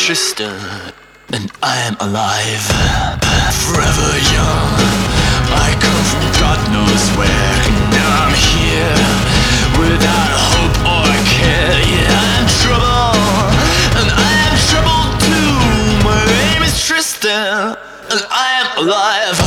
Tristan, and I am alive, forever young. I come from God knows where, and now I'm here, without hope or care. Yeah, I'm trouble, and I am trouble too. My name is Tristan, and I am alive.